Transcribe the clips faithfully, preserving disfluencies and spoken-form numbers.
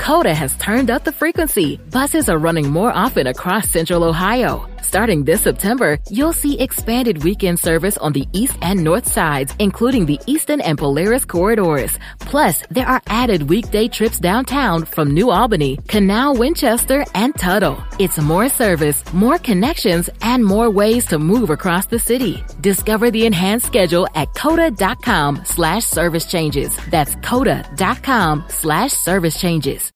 Coda has turned up the frequency. Buses are running more often across Central Ohio. Starting this September, you'll see expanded weekend service on the east and north sides, including the Eastern and Polaris corridors. Plus, there are added weekday trips downtown from New Albany, Canal, Winchester, and Tuttle. It's more service, more connections, and more ways to move across the city. Discover the enhanced schedule at coda.com slash service changes. That's coda.com slash service changes.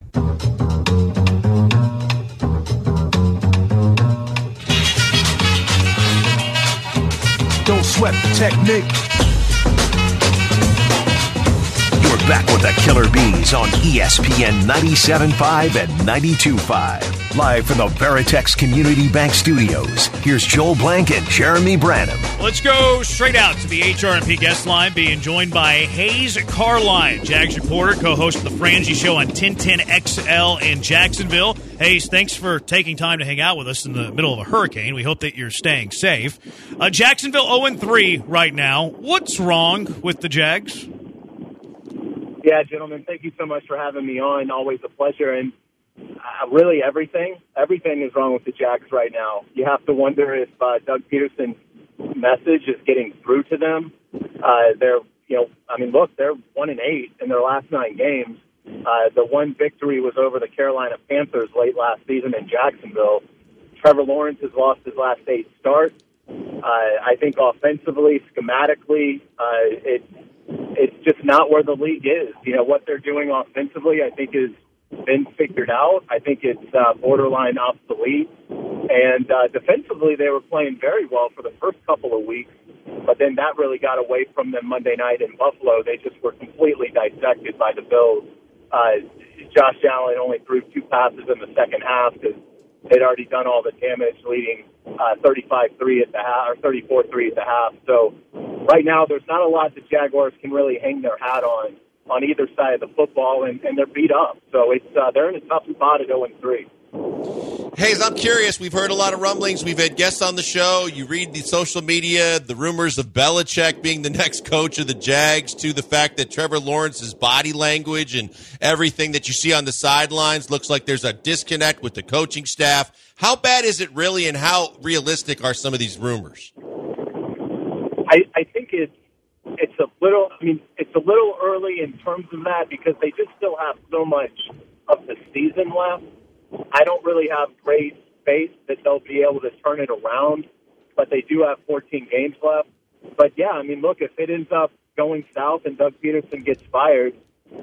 Don't sweat the technique. You're back with the Killer Bees on E S P N ninety-seven point five and ninety-two point five. Live from the Veritex Community Bank Studios, here's Joel Blank and Jeremy Branham. Let's go straight out to the H R and P guest line, being joined by Hayes Carline, Jags reporter, co-host of the Frangie Show on ten ten X L in Jacksonville. Hayes, thanks for taking time to hang out with us in the middle of a hurricane. We hope that you're staying safe. Uh, Jacksonville oh and three right now. What's wrong with the Jags? Yeah, gentlemen, thank you so much for having me on. Always a pleasure. And uh, really everything, everything is wrong with the Jags right now. You have to wonder if uh, Doug Peterson's message is getting through to them. Uh, they're, you know, I mean, look, they're one and eight in their last nine games. Uh, the one victory was over the Carolina Panthers late last season in Jacksonville. Trevor Lawrence has lost his last eight starts. Uh, I think offensively, schematically, uh, it, it's just not where the league is. You know, what they're doing offensively, I think, has been figured out. I think it's uh, borderline obsolete. And uh, defensively, they were playing very well for the first couple of weeks, but then that really got away from them Monday night in Buffalo. They just were completely dissected by the Bills. Uh, Josh Allen only threw two passes in the second half because they'd already done all the damage, leading uh, thirty-five three at the half, or thirty-four three at the half. So right now, there's not a lot the Jaguars can really hang their hat on on either side of the football, and, and they're beat up. So it's uh, they're in a tough spot at oh and three. Hayes, I'm curious. We've heard a lot of rumblings. We've had guests on the show. You read the social media, the rumors of Belichick being the next coach of the Jags, to the fact that Trevor Lawrence's body language and everything that you see on the sidelines looks like there's a disconnect with the coaching staff. How bad is it really, and how realistic are some of these rumors? I, I think it's it's a little. I mean, it's a little early in terms of that because they just still have so much of the season left. I don't really have great faith that they'll be able to turn it around, but they do have fourteen games left. But, yeah, I mean, look, if it ends up going south and Doug Peterson gets fired,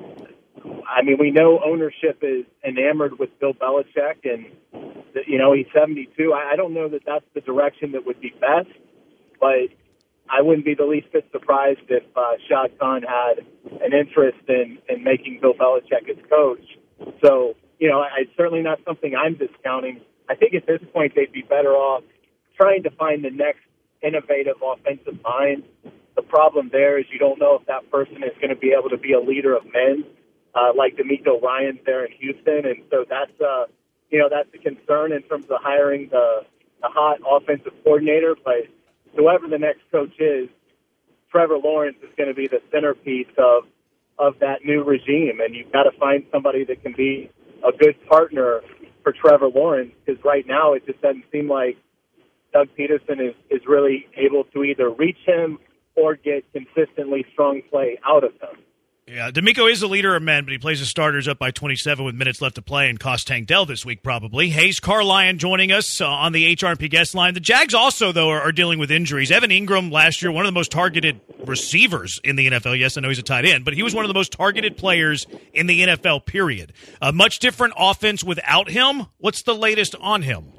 I mean, we know ownership is enamored with Bill Belichick, and, you know, he's seventy-two. I don't know that that's the direction that would be best, but I wouldn't be the least bit surprised if uh, Shad Khan had an interest in, in making Bill Belichick his coach. So, you know, it's certainly not something I'm discounting. I think at this point they'd be better off trying to find the next innovative offensive mind. The problem there is you don't know if that person is going to be able to be a leader of men, uh, like D'Amico Ryans there in Houston. And so that's, uh, you know, that's a concern in terms of hiring the, the hot offensive coordinator. But whoever the next coach is, Trevor Lawrence is going to be the centerpiece of, of that new regime. And you've got to find somebody that can be a good partner for Trevor Lawrence, because right now it just doesn't seem like Doug Peterson is, is really able to either reach him or get consistently strong play out of him. Yeah, D'Amico is the leader of men, but he plays his starters up by twenty-seven with minutes left to play and cost Tank Dell this week probably. Hayes Carline joining us uh, on the H R and P guest line. The Jags also, though, are, are dealing with injuries. Evan Ingram last year, one of the most targeted receivers in the N F L. Yes, I know he's a tight end, but he was one of the most targeted players in the N F L, period. A much different offense without him. What's the latest on him?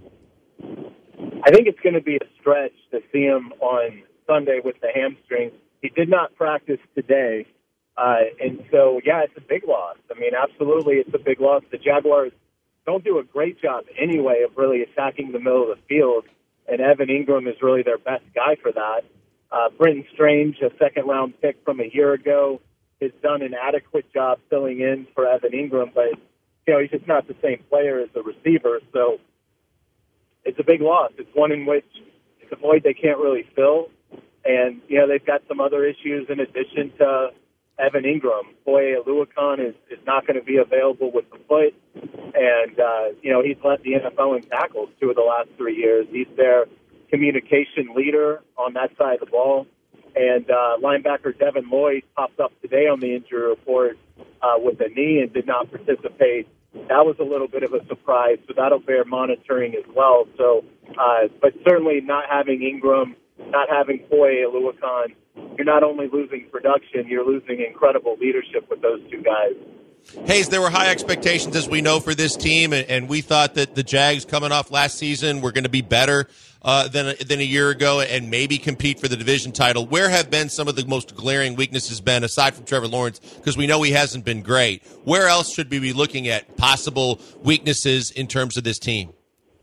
I think it's going to be a stretch to see him on Sunday with the hamstring. He did not practice today. Uh, and so, yeah, it's a big loss. I mean, absolutely, it's a big loss. The Jaguars don't do a great job anyway of really attacking the middle of the field, and Evan Ingram is really their best guy for that. Uh, Brenton Strange, a second-round pick from a year ago, has done an adequate job filling in for Evan Ingram, but, you know, he's just not the same player as the receiver, so it's a big loss. It's one in which it's a void they can't really fill, and, you know, they've got some other issues in addition to Evan Ingram. Foye Oluokun is, is not going to be available with the foot. And, uh, you know, he's led the N F L in tackles two of the last three years. He's their communication leader on that side of the ball. And uh, linebacker Devin Lloyd popped up today on the injury report uh, with a knee and did not participate. That was a little bit of a surprise, so that'll bear monitoring as well. So, uh, but certainly not having Ingram, not having Foye Oluokun, you're not only losing production, you're losing incredible leadership with those two guys. Hayes, there were high expectations, as we know, for this team, and, and we thought that the Jags coming off last season were going to be better uh, than, than a year ago and maybe compete for the division title. Where have been some of the most glaring weaknesses been, aside from Trevor Lawrence, because we know he hasn't been great? Where else should we be looking at possible weaknesses in terms of this team?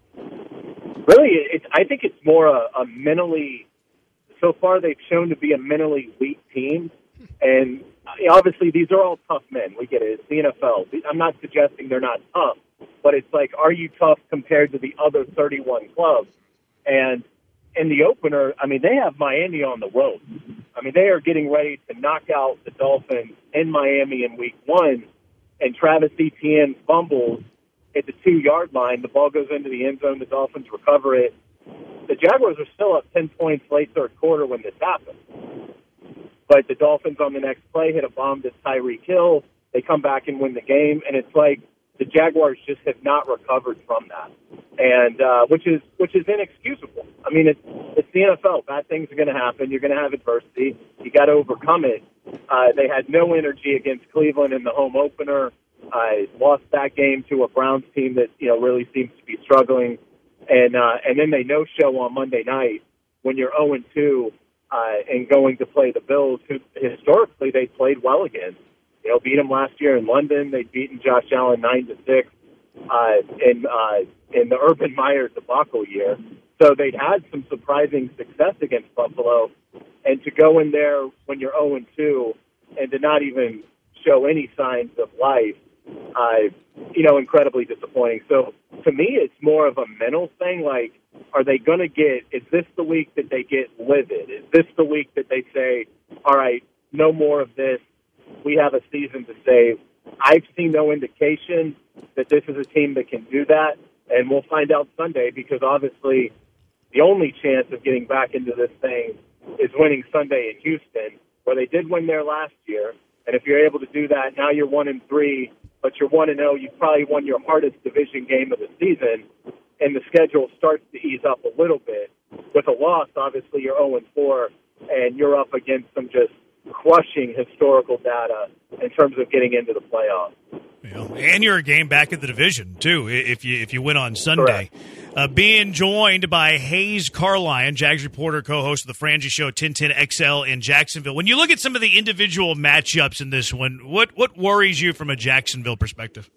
Really, it's, I think it's more a, a mentally – so far they've shown to be a mentally weak team, and – obviously, these are all tough men. We get it. It's the N F L. I'm not suggesting they're not tough, but it's like, are you tough compared to the other thirty-one clubs? And in the opener, I mean, they have Miami on the road. I mean, they are getting ready to knock out the Dolphins in Miami in week one, and Travis Etienne fumbles at the two-yard line. The ball goes into the end zone. The Dolphins recover it. The Jaguars are still up ten points late third quarter when this happened. But the Dolphins on the next play hit a bomb to Tyreek Hill. They come back and win the game, and it's like the Jaguars just have not recovered from that, and uh, which is which is inexcusable. I mean, it's it's the N F L. Bad things are going to happen. You're going to have adversity. You got to overcome it. Uh, they had no energy against Cleveland in the home opener. I uh, lost that game to a Browns team that you know really seems to be struggling, and uh, and then they no show on Monday night when you're oh and two. Uh, and going to play the Bills, who historically they played well against. You know, beat them last year in London. They'd beaten Josh Allen nine to six uh, in uh, in the Urban Meyer debacle year. So they'd had some surprising success against Buffalo, and to go in there when you're oh and two and to not even show any signs of life, uh, you know, incredibly disappointing. So to me, it's more of a mental thing. Like, are they going to get, is this the week that they get livid? Is this the week that they say, all right, no more of this. We have a season to save. I've seen no indication that this is a team that can do that, and we'll find out Sunday, because obviously the only chance of getting back into this thing is winning Sunday in Houston, where they did win there last year. And if you're able to do that, now you're one and three, but you're one and zero. You probably won your hardest division game of the season, and the schedule starts to ease up a little bit. With a loss, obviously you're oh and four, and you're up against some just crushing historical data in terms of getting into the playoffs. Yeah. And you're a game back in the division too, if you if you win on Sunday. Uh, being joined by Hayes Carlyon, Jags reporter, co-host of the Frangie Show, ten ten X L in Jacksonville. When you look at some of the individual matchups in this one, what what worries you from a Jacksonville perspective?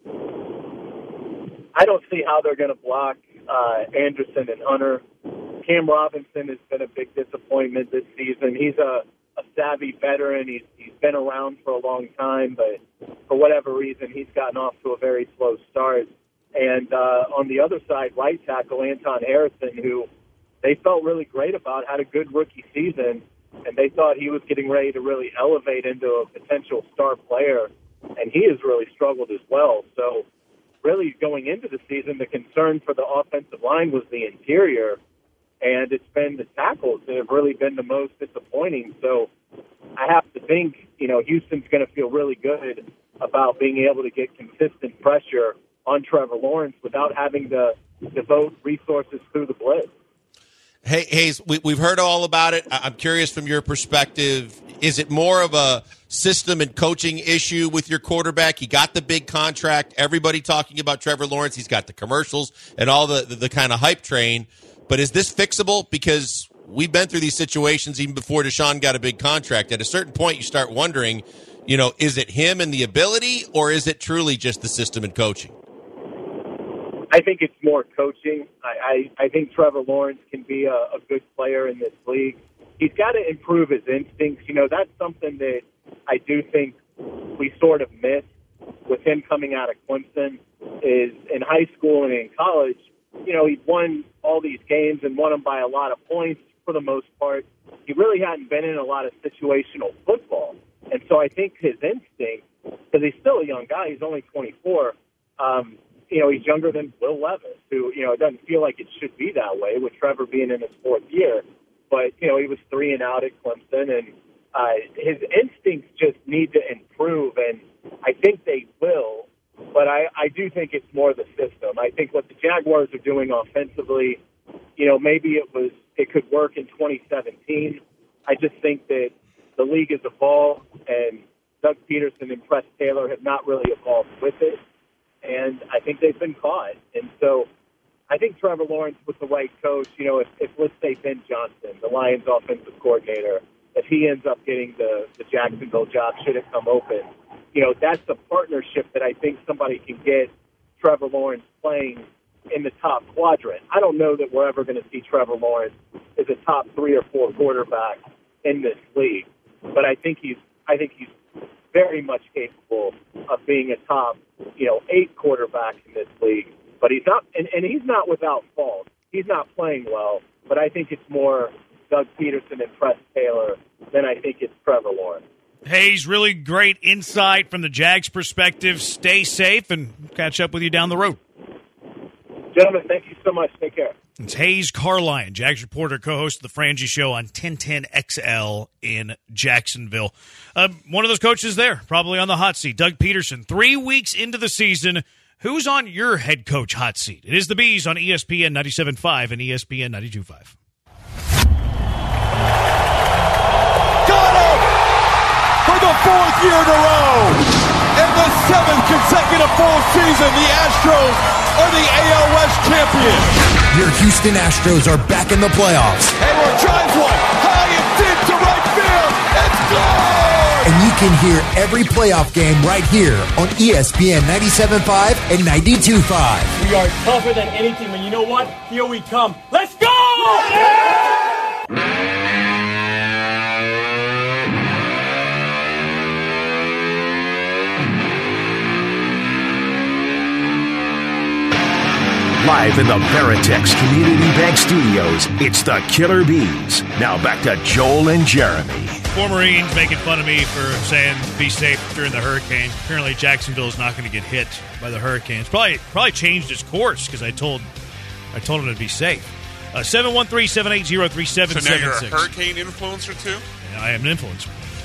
I don't see how they're going to block uh, Anderson and Hunter. Cam Robinson has been a big disappointment this season. He's a, a savvy veteran. He's, he's been around for a long time, but for whatever reason, he's gotten off to a very slow start. And uh, on the other side, right tackle Anton Harrison, who they felt really great about, had a good rookie season, and they thought he was getting ready to really elevate into a potential star player, and he has really struggled as well. So really going into the season, the concern for the offensive line was the interior, and it's been the tackles that have really been the most disappointing. So I have to think, you know, Houston's going to feel really good about being able to get consistent pressure on Trevor Lawrence without having to devote resources through the blitz. Hey, Hayes, we, we've heard all about it. I'm curious from your perspective, is it more of a system and coaching issue with your quarterback? He got the big contract. Everybody talking about Trevor Lawrence. He's got the commercials and all the, the, the kind of hype train. But is this fixable? Because we've been through these situations even before Deshaun got a big contract. At a certain point, you start wondering, you know, is it him and the ability, or is it truly just the system and coaching? I think it's more coaching. I, I, I think Trevor Lawrence can be a, a good player in this league. He's got to improve his instincts. You know, that's something that I do think we sort of missed with him coming out of Clemson, is in high school and in college, you know, he'd won all these games and won them by a lot of points for the most part. He really hadn't been in a lot of situational football. And so I think his instinct, because he's still a young guy, he's only twenty-four, um, you know, he's younger than Will Levis, who, you know, it doesn't feel like it should be that way with Trevor being in his fourth year. But, you know, he was three and out at Clemson, and uh, his instincts just need to improve, and I think they will. But I, I do think it's more the system. I think what the Jaguars are doing offensively, you know, maybe it was it could work in twenty seventeen. I just think that the league has evolved, and Doug Peterson and Press Taylor have not really evolved with it, and I think they've been caught. And so I think Trevor Lawrence with the right coach, you know, if, if let's say Ben Johnson, the Lions offensive coordinator, if he ends up getting the, the Jacksonville job, should it come open, you know, that's the partnership that I think somebody can get Trevor Lawrence playing in the top quadrant. I don't know that we're ever going to see Trevor Lawrence as a top three or four quarterback in this league, but I think he's I think he's very much capable of being a top, you know, eight quarterback in this league. But he's not, and, and he's not without fault. He's not playing well, but I think it's more Doug Peterson and Press Taylor than I think it's Trevor Lawrence. Hayes, really great insight from the Jags' perspective. Stay safe, and catch up with you down the road. Gentlemen, thank you so much. Take care. It's Hayes Carlyon, Jags reporter, co-host of the Frangie Show on ten ten X L in Jacksonville. Uh, one of those coaches there, probably on the hot seat, Doug Peterson. Three weeks into the season, who's on your head coach hot seat? It is the Bees on E S P N ninety-seven point five and E S P N ninety-two point five. Got him! For the fourth year in a row! In the seventh consecutive full season, the Astros are the A L West champions. Your Houston Astros are back in the playoffs. Hayward drives one, high and deep to right field. It's gone! And you can hear every playoff game right here on E S P N ninety-seven point five and ninety-two point five. We are tougher than any team, and you know what? Here we come. Let's go! Live in the Veritex Community Bank Studios, it's the Killer Bees. Now back to Joel and Jeremy. Four Marines making fun of me for saying be safe during the hurricane. Apparently Jacksonville is not going to get hit by the hurricane. It's probably probably changed its course because I told I told him to be safe. Uh, seven one three, seven eight zero, three seven seven six. So now you're a hurricane influencer too? Yeah, I am an influencer.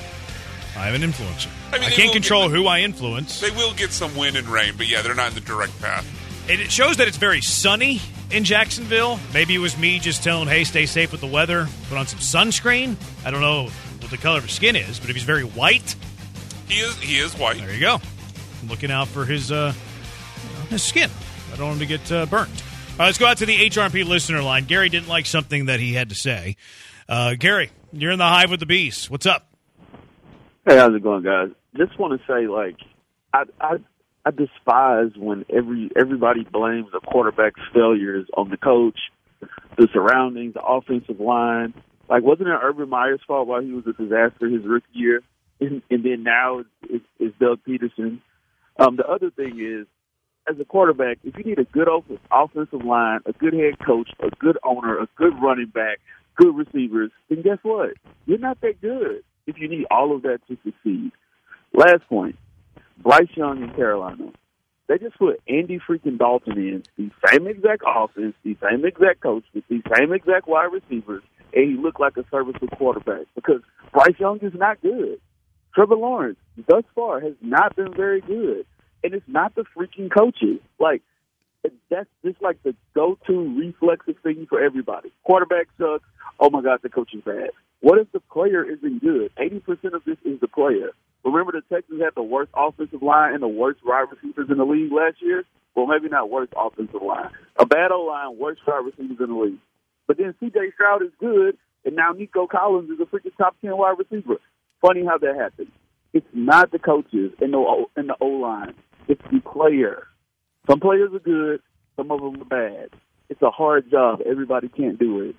I am an influencer. I, mean, I can't control who I influence. They will get some wind and rain, but yeah, they're not in the direct path. It shows that it's very sunny in Jacksonville. Maybe it was me just telling him, hey, stay safe with the weather. Put on some sunscreen. I don't know what the color of his skin is, but if he's very white. He is He is white. There you go. I'm looking out for his, uh, his skin. I don't want him to get uh, burnt. All right, let's go out to the H R P listener line. Gary didn't like something that he had to say. Uh, Gary, you're in the hive with the Bees. What's up? Hey, how's it going, guys? Just want to say, like, I, I I despise when every everybody blames a quarterback's failures on the coach, the surroundings, the offensive line. Like, wasn't it Urban Meyer's fault while he was a disaster his rookie year? And, and then now it's, it's, it's Doug Peterson. Um, the other thing is, as a quarterback, if you need a good offensive line, a good head coach, a good owner, a good running back, good receivers, then guess what? You're not that good if you need all of that to succeed. Last point. Bryce Young in Carolina. They just put Andy freaking Dalton in the same exact offense, the same exact coach, with the same exact wide receivers, and he looked like a serviceable quarterback because Bryce Young is not good. Trevor Lawrence, thus far, has not been very good, and it's not the freaking coaches. Like, that's just like the go-to reflexive thing for everybody. Quarterback sucks. Oh, my God, the coach is bad. What if the player isn't good? eighty percent of this is the player. Remember the Texans had the worst offensive line and the worst wide receivers in the league last year? Well, maybe not worst offensive line. A bad O-line, worst wide receivers in the league. But then C J Stroud is good, and now Nico Collins is a freaking top ten wide receiver. Funny how that happened. It's not the coaches and the, o- and the O-line. It's the player. Some players are good. Some of them are bad. It's a hard job. Everybody can't do it.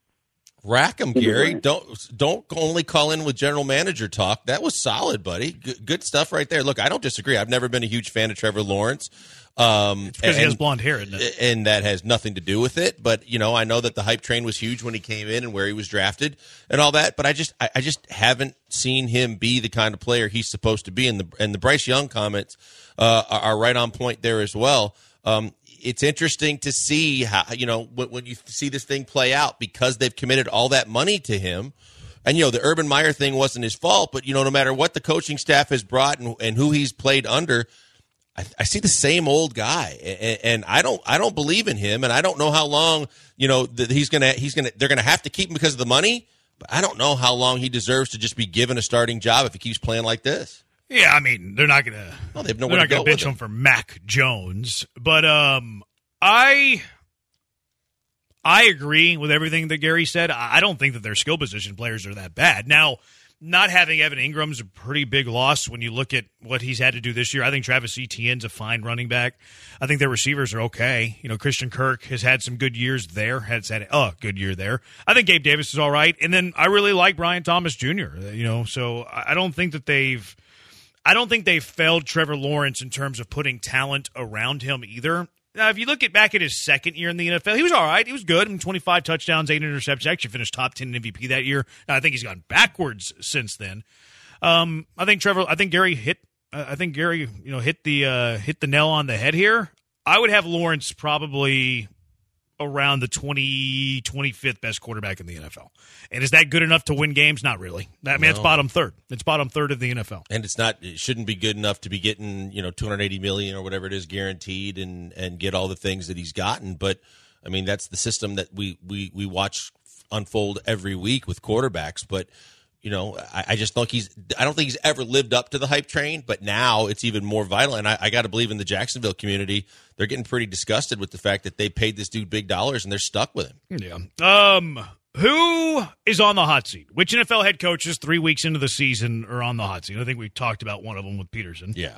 Rack 'em, Gary. Don't don't only call in with general manager talk. That was solid, buddy. Good, good stuff right there. Look, I don't disagree. I've never been a huge fan of Trevor Lawrence. Um, because and, he has blonde hair, isn't it? And that has nothing to do with it. But, you know, I know that the hype train was huge when he came in and where he was drafted and all that. But I just I, I just haven't seen him be the kind of player he's supposed to be. And the, and the Bryce Young comments uh, are, are right on point there as well. Um, it's interesting to see how, you know, when, when you see this thing play out because they've committed all that money to him. And, you know, the Urban Meyer thing wasn't his fault. But, you know, no matter what the coaching staff has brought and, and who he's played under, I, I see the same old guy, and, and I don't, I don't believe in him, and I don't know how long, you know, that he's gonna, he's gonna, they're gonna have to keep him because of the money. But I don't know how long he deserves to just be given a starting job if he keeps playing like this. Yeah, I mean, they're not gonna, well, they've they're nowhere not to go gonna with bench him. him for Mac Jones, but um, I, I agree with everything that Gary said. I don't think that their skill position players are that bad. Now, not having Evan Ingram's a pretty big loss when you look at what he's had to do this year. I think Travis Etienne's a fine running back. I think their receivers are okay. You know, Christian Kirk has had some good years there. Has had a good year there. I think Gabe Davis is all right. And then I really like Brian Thomas Junior You know, so I don't think that they've I don't think they've failed Trevor Lawrence in terms of putting talent around him either. Now, if you look at back at his second year in the N F L, he was all right. He was good. I mean, twenty-five touchdowns, eight interceptions. Actually finished top ten in M V P that year. Now, I think he's gone backwards since then. Um, I think Trevor. I think Gary hit. Uh, I think Gary, you know, hit the uh, hit the nail on the head here. I would have Lawrence probably around the twenty, twenty-fifth best quarterback in the N F L. And is that good enough to win games? Not really. I mean, No. it's bottom third. It's bottom third of the N F L. And it's not, it shouldn't be good enough to be getting, you know, two hundred eighty million dollars or whatever it is guaranteed and, and get all the things that he's gotten. But, I mean, that's the system that we, we, we watch unfold every week with quarterbacks. But, you know, I, I just think he's, I don't think he's ever lived up to the hype train, but now it's even more vital. And I, I got to believe in the Jacksonville community, they're getting pretty disgusted with the fact that they paid this dude big dollars and they're stuck with him. Yeah. Um, who is on the hot seat? Which N F L head coaches three weeks into the season are on the hot seat? I think we talked about one of them with Peterson. Yeah.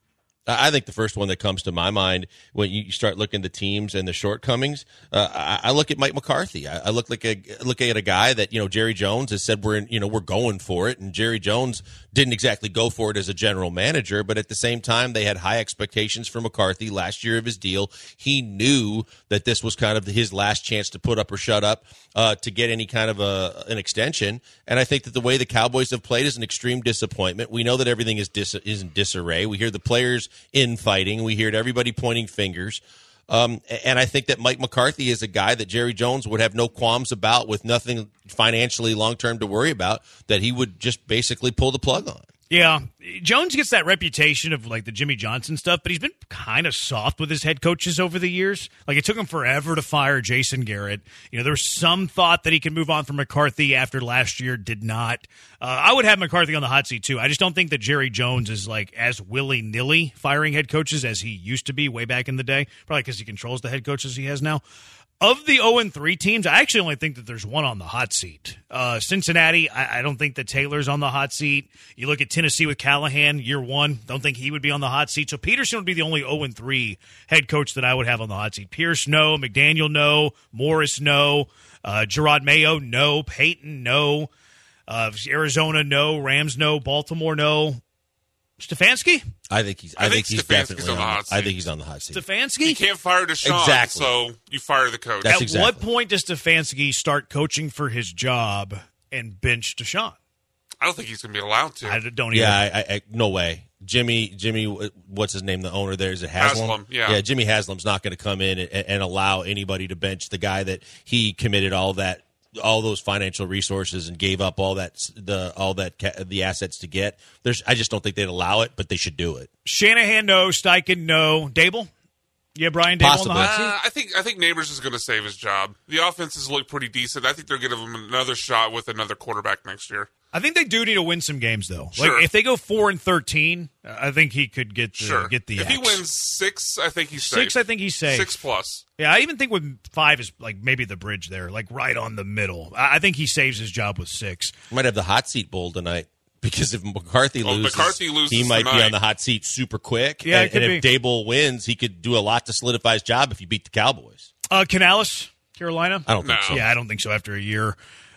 I think the first one that comes to my mind when you start looking at the teams and the shortcomings, uh, I, I look at Mike McCarthy. I, I look like a look at a guy that, you know, Jerry Jones has said we're in, you know, we're going for it, and Jerry Jones didn't exactly go for it as a general manager, but at the same time they had high expectations for McCarthy last year of his deal. He knew that this was kind of his last chance to put up or shut up uh, to get any kind of a an extension, and I think that the way the Cowboys have played is an extreme disappointment. We know that everything is dis- is in disarray. We hear the players infighting. We heard everybody pointing fingers. Um, and I think that Mike McCarthy is a guy that Jerry Jones would have no qualms about, with nothing financially long-term to worry about, that he would just basically pull the plug on. Yeah, Jones gets that reputation of like the Jimmy Johnson stuff, but he's been kind of soft with his head coaches over the years. Like, it took him forever to fire Jason Garrett. You know, there was some thought that he could move on from McCarthy after last year, did not. Uh, I would have McCarthy on the hot seat too. I just don't think that Jerry Jones is like as willy-nilly firing head coaches as he used to be way back in the day, probably because he controls the head coaches he has now. Of the oh and three teams, I actually only think that there's one on the hot seat. Uh, Cincinnati, I, I don't think that Taylor's on the hot seat. You look at Tennessee with Callahan, year one, don't think he would be on the hot seat. So Peterson would be the only oh and three head coach that I would have on the hot seat. Pierce, no. McDaniel, no. Morris, no. Uh, Gerard Mayo, no. Peyton, no. Uh, Arizona, no. Rams, no. Baltimore, no. Stefanski? I think he's. I, I think, think he's Stefanski's definitely on the on. hot seat. I think he's on the hot seat. Stefanski? You can't fire Deshaun, Exactly. so you fire the coach. That's At exactly. what point does Stefanski start coaching for his job and bench Deshaun? I don't think he's going to be allowed to. I don't even. Yeah, I, I, I, no way. Jimmy, Jimmy, what's his name? The owner there, is it Haslam? Haslam, yeah. yeah. Jimmy Haslam's not going to come in and, and allow anybody to bench the guy that he committed all that, all those financial resources and gave up all that, the all that ca- the assets to get. There's, I just don't think they'd allow it, but they should do it. Shanahan, no. Steichen, no. Dable? Yeah, Brian Dable Possibly. on the hot seat? Uh, I think I think Neighbors is going to save his job. The offenses look pretty decent. I think they're going to give him another shot with another quarterback next year. I think they do need to win some games, though. Sure. Like, if they go four and thirteen, I think he could get the, Sure. get the if X. he wins six, I think he's Six, safe. I think he's safe. Six plus. Yeah, I even think with five is like maybe the bridge there, like right on the middle. I I think he saves his job with six. Might have the hot seat bowl tonight. Because if McCarthy Oh, loses, McCarthy loses he might be tonight. on the hot seat super quick. Yeah, it and, could and if be. Dable wins, he could do a lot to solidify his job if you beat the Cowboys. Uh, Canales, Carolina? I don't think No. so. Yeah, I don't think so after a year.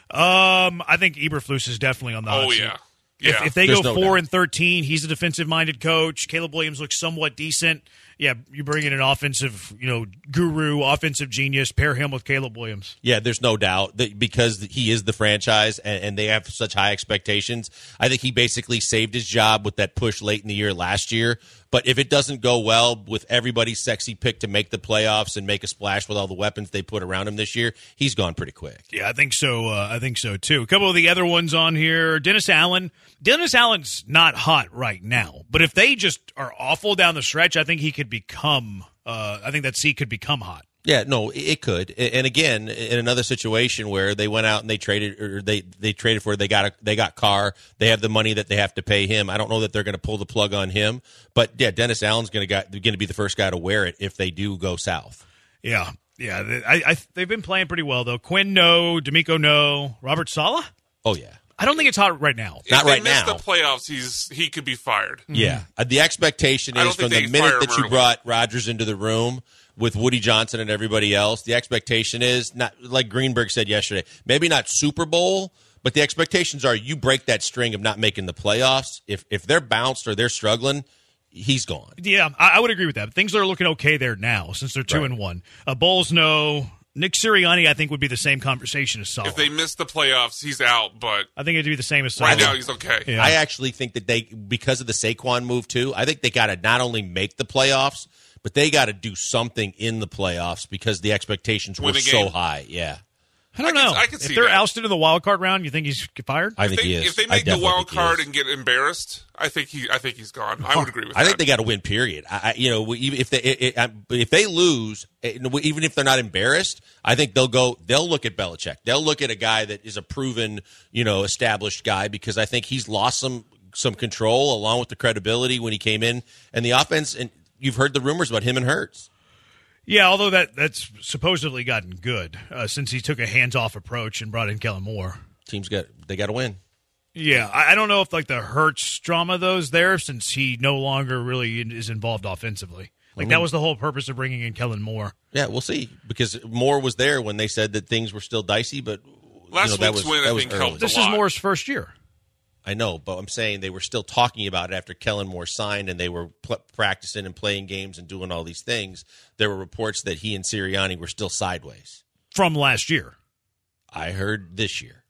Um, I think Eberflus is definitely on the hot Oh, seat. yeah. If, Yeah. if they There's go no four doubt. and thirteen, he's a defensive-minded coach. Caleb Williams looks somewhat decent. Yeah, you bring in an offensive, you know, guru, offensive genius, pair him with Caleb Williams. Yeah, there's no doubt that because he is the franchise and, and they have such high expectations. I think he basically saved his job with that push late in the year last year. But if it doesn't go well with everybody's sexy pick to make the playoffs and make a splash with all the weapons they put around him this year, he's gone pretty quick. Yeah, I think so. Uh, I think so, too. A couple of the other ones on here. Dennis Allen. Dennis Allen's not hot right now. But if they just are awful down the stretch, I think he could become uh, – I think that seat could become hot. Yeah, no, it could. And again, in another situation where they went out and they traded, or they, they traded for, they got a, they got Carr, they have the money that they have to pay him. I don't know that they're going to pull the plug on him, but yeah, Dennis Allen's going to got going to be the first guy to wear it if they do go south. Yeah, yeah, they, I, I, they've been playing pretty well though. Quinn, no. D'Amico, no. Robert Saleh. Oh yeah. I don't think it's hot right now. If Not they right miss now. the playoffs, he's he could be fired. Yeah, uh, the expectation I don't is from think the they minute fire that him you early. brought Rodgers into the room with Woody Johnson and everybody else, the expectation is not like Greenberg said yesterday. Maybe not Super Bowl, but the expectations are you break that string of not making the playoffs. If if they're bounced or they're struggling, he's gone. Yeah, I, I would agree with that. Things are looking okay there now since they're two Right. and one. Uh, Bulls, no. Nick Sirianni, I think, would be the same conversation as Saleh. If they miss the playoffs, he's out. But I think it'd be the same as Saleh. right now, he's okay. Yeah. I actually think that they, because of the Saquon move too, I think they got to not only make the playoffs, but they got to do something in the playoffs because the expectations Win were a so game. high. Yeah, I don't I know. can- I can if see they're that. ousted in the wild card round, you think he's fired? I If think they, he is. if they I make the definitely wild think he card is. and get embarrassed, I think he I think he's gone. I would agree with I that. think they got to win. Period. I, I, you know, we- if they it, it, if they lose, even if they're not embarrassed, I think they'll go. They'll look at Belichick. They'll look at a guy that is a proven, you know, established guy because I think he's lost some some control along with the credibility when he came in and the offense. And you've heard the rumors about him and Hurts. Yeah, although that that's supposedly gotten good uh, since he took a hands-off approach and brought in Kellen Moore. Teams got they got to win. Yeah, I, I don't know if like the Hurts drama though is there since he no longer really is involved offensively. Like that was the whole purpose of bringing in Kellen Moore. Yeah, we'll see because Moore was there when they said that things were still dicey, but Last you know, that week's was, win, that I was think, early. helped This a is lot. Moore's first year. I know, but I'm saying they were still talking about it after Kellen Moore signed and they were pl- practicing and playing games and doing all these things. There were reports that he and Sirianni were still sideways. From last year. I heard this year.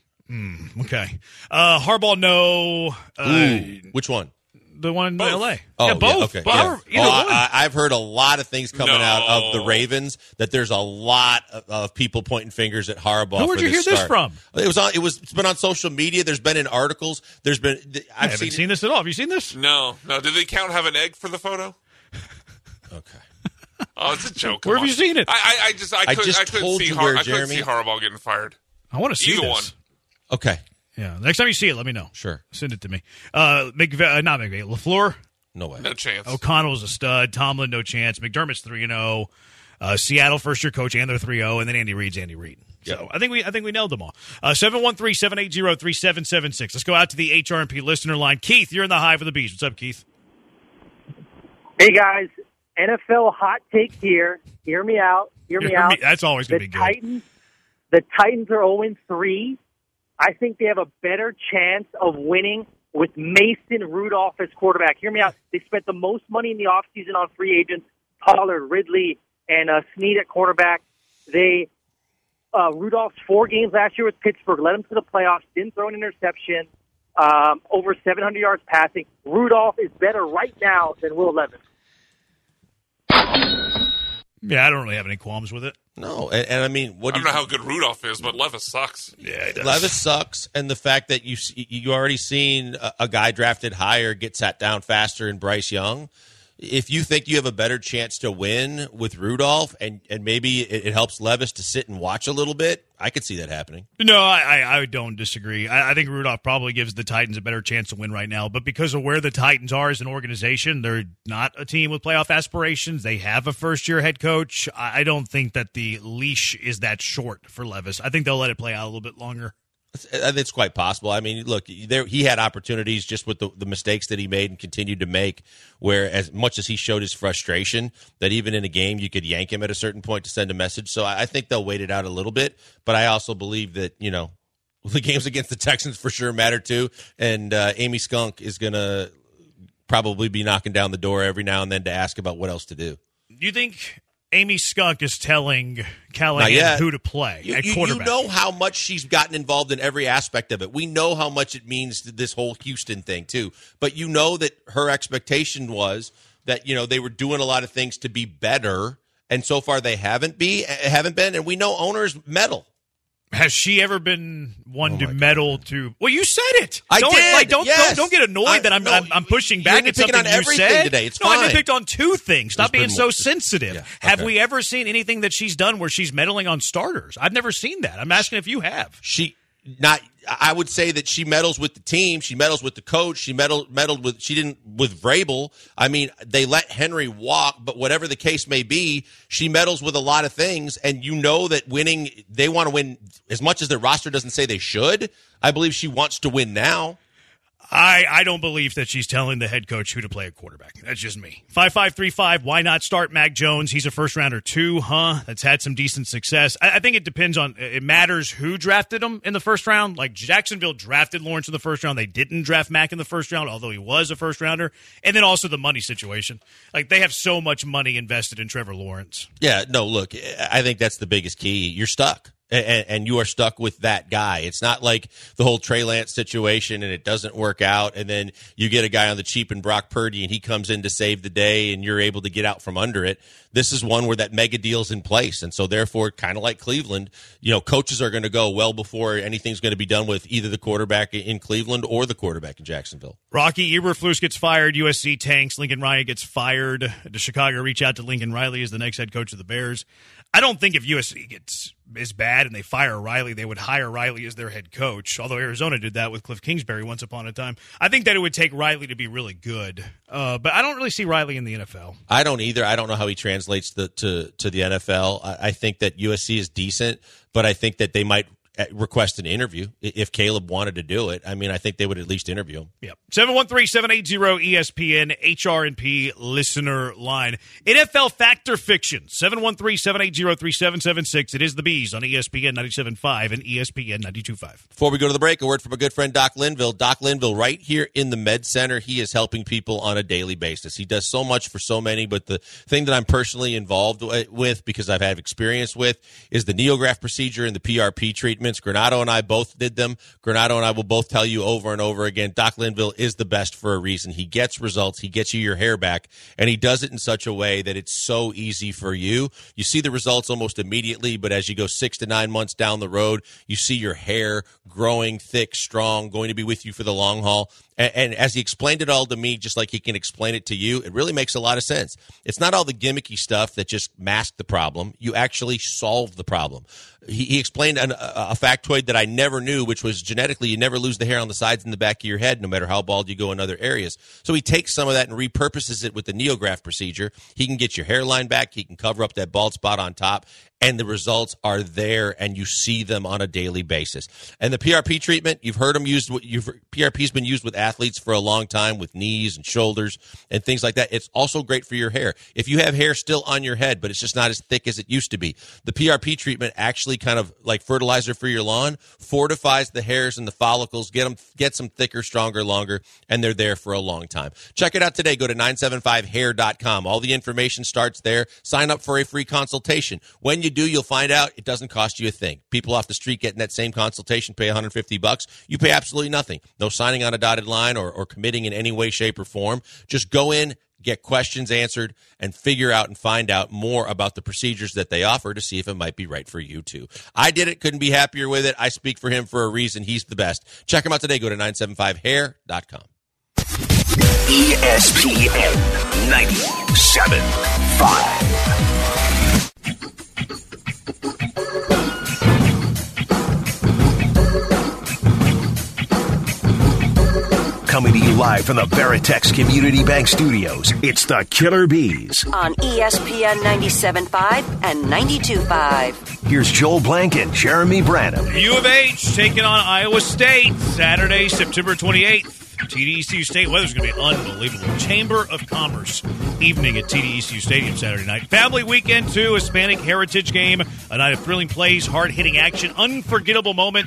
Mm, okay. Uh, Harbaugh, no. Uh, Ooh, which one? The one in Both. L A. Oh, yeah, both. yeah, okay. But Yeah. either Oh, one. I, I- I've heard a lot of things coming No. out of the Ravens that there's a lot of, of people pointing fingers at Harbaugh. Who would for you hear this this start. from? It was on. It was. It's been on social media. There's been in articles. There's been. I I've haven't seen. seen this at all. Have you seen this? No, no. Did the account have an egg for the photo? Okay. Oh, it's a joke. Where Come have you on. seen it? I, I, I just, I, I could, just I couldn't told see, you Har- where, I couldn't see Jeremy. Harbaugh getting fired. I want to see Either this. one. Okay. Yeah. Next time you see it, let me know. Sure. Send it to me. Uh, McVay, uh, not McVay. LaFleur. No way. No chance. O'Connell's a stud. Tomlin, no chance. McDermott's three and zero. Uh, Seattle first year coach and they're three zero, and then Andy Reid's Andy Reid. So Yep. I think we I think we nailed them all. Uh, seven one three seven eight zero three seven seven six. Let's go out to the H R and P listener line. Keith, you're in the Hive of the Beast. What's up, Keith? Hey guys, N F L hot take here. Hear me out. Hear me Hear out. me- that's always gonna the be good. Titans, the Titans are zero and three. I think they have a better chance of winning with Mason Rudolph as quarterback. Hear me out. They spent the most money in the offseason on free agents, Pollard, Ridley, and uh, Snead at quarterback. They uh, Rudolph's four games last year with Pittsburgh led them to the playoffs. Didn't throw an interception. Um, over seven hundred yards passing. Rudolph is better right now than Will Levis. Yeah, I don't really have any qualms with it. No, and, and I mean, what I do don't you, know how good Rudolph is, but Levis sucks. Yeah, it does. Levis sucks, and the fact that you you already seen a, a guy drafted higher get sat down faster in Bryce Young. If you think you have a better chance to win with Rudolph, and, and maybe it, it helps Levis to sit and watch a little bit, I could see that happening. No, I, I, I don't disagree. I, I think Rudolph probably gives the Titans a better chance to win right now. But because of where the Titans are as an organization, they're not a team with playoff aspirations. They have a first-year head coach. I, I don't think that the leash is that short for Levis. I think they'll let it play out a little bit longer. I think it's quite possible. I mean, look, there he had opportunities just with the, the mistakes that he made and continued to make, where as much as he showed his frustration, that even in a game you could yank him at a certain point to send a message. So I think they'll wait it out a little bit. But I also believe that, you know, the games against the Texans for sure matter too. And uh, Amy Skunk is going to probably be knocking down the door every now and then to ask about what else to do. Do you think Amy Skunk is telling Callahan who to play you, at you, quarterback? You know how much she's gotten involved in every aspect of it. We know how much it means to this whole Houston thing, too. But you know that her expectation was that, you know, they were doing a lot of things to be better, and so far they haven't be haven't been. And we know owners meddle. Has she ever been one Oh to my meddle to? Well, you said it. I don't, did. Like, don't, Yes. don't don't get annoyed I- that I'm, no, I'm I'm pushing back you're at something nitpicking on you everything said today. It's no, I fine. nitpicked on two things. Stop There's being been so more. sensitive. Yeah, Have okay. we ever seen anything that she's done where she's meddling on starters? I've never seen that. I'm asking if you have. She not. I would say that she meddles with the team. She meddles with the coach. She meddled meddled with. She didn't with Vrabel. I mean, they let Henry walk, but whatever the case may be, she meddles with a lot of things. And you know that winning, they want to win as much as their roster doesn't say they should. I believe she wants to win now. I, I don't believe that she's telling the head coach who to play at quarterback. That's just me. five five three five, why not start Mac Jones? He's a first-rounder too, huh? That's had some decent success. I, I think it depends on – it matters who drafted him in the first round. Like Jacksonville drafted Lawrence in the first round. They didn't draft Mac in the first round, although he was a first-rounder. And then also the money situation. Like they have so much money invested in Trevor Lawrence. Yeah, no, look, I think that's the biggest key. You're stuck. And, and you are stuck with that guy. It's not like the whole Trey Lance situation and it doesn't work out, and then you get a guy on the cheap in Brock Purdy and he comes in to save the day and you're able to get out from under it. This is one where that mega deal's in place. And so therefore, kind of like Cleveland, you know, coaches are going to go well before anything's going to be done with either the quarterback in Cleveland or the quarterback in Jacksonville. Rocky Eberflus gets fired. U S C tanks. Lincoln Riley gets fired. Does Chicago reach out to Lincoln Riley as the next head coach of the Bears? I don't think if U S C gets is bad and they fire Riley, they would hire Riley as their head coach, although Arizona did that with Cliff Kingsbury once upon a time. I think that it would take Riley to be really good, uh, but I don't really see Riley in the N F L. I don't either. I don't know how he translates the, to, to the N F L. I, I think that U S C is decent, but I think that they might request an interview if Caleb wanted to do it. I mean, I think they would at least interview him. Yep. seven one three, seven eight zero, E S P N, H R and P listener line. N F L Fact or Fiction, seven one three, seven eight zero, three seven seven six. It is the Bees on E S P N ninety-seven point five and E S P N ninety-two point five. Before we go to the break, a word from a good friend, Doc Linville. Doc Linville, right here in the Med Center, he is helping people on a daily basis. He does so much for so many, but the thing that I'm personally involved with, because I've had experience with, is the NeoGraft procedure and the P R P treatments. Granado and I both did them. Granado and I will both tell you over and over again, Doc Linville is the best for a reason. He gets results. He gets you your hair back, and he does it in such a way that it's so easy for you. You see the results almost immediately, but as you go six to nine months down the road, you see your hair growing thick, strong, going to be with you for the long haul. And, and as he explained it all to me, just like he can explain it to you, it really makes a lot of sense. It's not all the gimmicky stuff that just mask the problem. You actually solve the problem. He, he explained an, a, a factoid that I never knew, which was genetically you never lose the hair on the sides and the back of your head, no matter how bald you go in other areas. So he takes some of that and repurposes it with the NeoGraft procedure. He can get your hairline back. He can cover up that bald spot on top. And the results are there, and you see them on a daily basis. And the P R P treatment, you've heard them used. You've, P R P's been used with athletes for a long time, with knees and shoulders and things like that. It's also great for your hair. If you have hair still on your head, but it's just not as thick as it used to be, the P R P treatment actually kind of like fertilizer for your lawn, fortifies the hairs and the follicles, get them, gets them thicker, stronger, longer, and they're there for a long time. Check it out today. Go to nine seven five hair dot com. All the information starts there. Sign up for a free consultation. When you do, you'll find out it doesn't cost you a thing. People off the street getting that same consultation pay one hundred fifty bucks. You pay absolutely nothing. No signing on a dotted line or, or committing in any way, shape, or form. Just go in, get questions answered, and figure out and find out more about the procedures that they offer to see if it might be right for you too. I did it. Couldn't be happier with it. I speak for him for a reason. He's the best. Check him out today. Go to nine seven five hair dot com. E S P N ninety-seven point five. Coming to you live from the Veritex Community Bank Studios, it's the Killer Bees. On E S P N ninety-seven point five and ninety-two point five. Here's Joel Blank and Jeremy Branham. U of H taking on Iowa State Saturday, September twenty-eighth. T D E C U State weather's going to be unbelievable. Chamber of Commerce evening at T D E C U Stadium Saturday night. Family weekend, too. Hispanic Heritage game. A night of thrilling plays, hard-hitting action, unforgettable moments.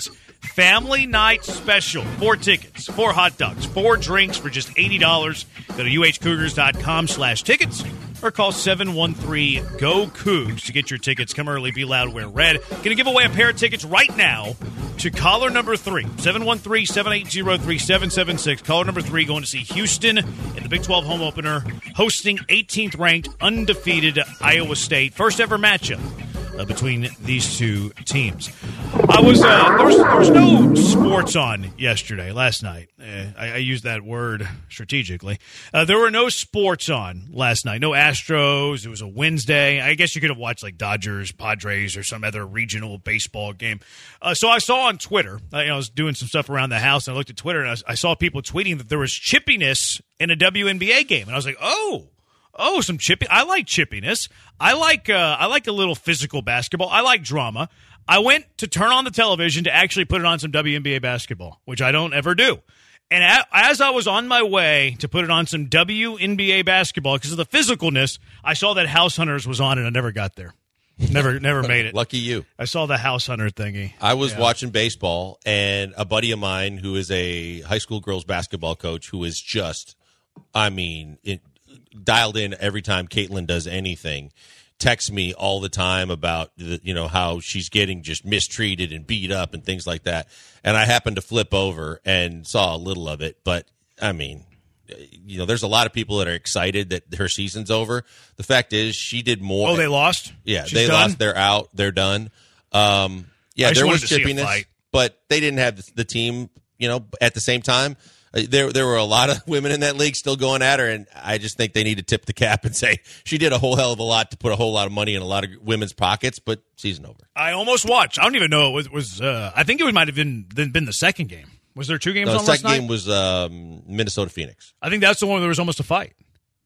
Family night special. Four tickets, four hot dogs, four drinks for just eighty dollars. Go to uhcougars.com slash tickets or call seven one three, G O, Cougs to get your tickets. Come early, be loud, wear red. Going to give away a pair of tickets right now to caller number three, seven one three, seven eight zero, three seven seven six. Caller number three going to see Houston in the Big twelve home opener, hosting eighteenth ranked, undefeated Iowa State. First ever matchup uh, between these two teams. I was uh, there was there was no sports on yesterday, last night. Uh, I, I used that word strategically. Uh, there were no sports on last night. No Astros. It was a Wednesday. I guess you could have watched like Dodgers, Padres, or some other regional baseball game. Uh, so I saw on Twitter. Uh, you know, I was doing some stuff around the house, and I looked at Twitter, and I, was, I saw people tweeting that there was chippiness in a W N B A game, and I was like, oh. Oh, some chippy. I like chippiness. I like uh, I like a little physical basketball. I like drama. I went to turn on the television to actually put it on some W N B A basketball, which I don't ever do. And a- as I was on my way to put it on some W N B A basketball, because of the physicalness, I saw that House Hunters was on, and I never got there. Never never made it. Lucky you. I saw the House Hunter thingy. I was yeah. watching baseball, and a buddy of mine who is a high school girls basketball coach who is just, I mean, it, dialed in every time Caitlin does anything, texts me all the time about the, you know, how she's getting just mistreated and beat up and things like that. And I happened to flip over and saw a little of it. But, I mean, you know, there's a lot of people that are excited that her season's over. The fact is she did more. Oh, they lost? Yeah, She's they done? lost. They're out. They're done. Um, yeah, I just there wanted was to see a chippiness, fight. but they didn't have the, the team, you know, at the same time. There there were a lot of women in that league still going at her, and I just think they need to tip the cap and say she did a whole hell of a lot to put a whole lot of money in a lot of women's pockets, but season over. I almost watched. I don't even know. It was, was uh, I think it might have been, been the second game. Was there two games No, on the last second night? game was um, Minnesota Phoenix. I think that's the one where there was almost a fight.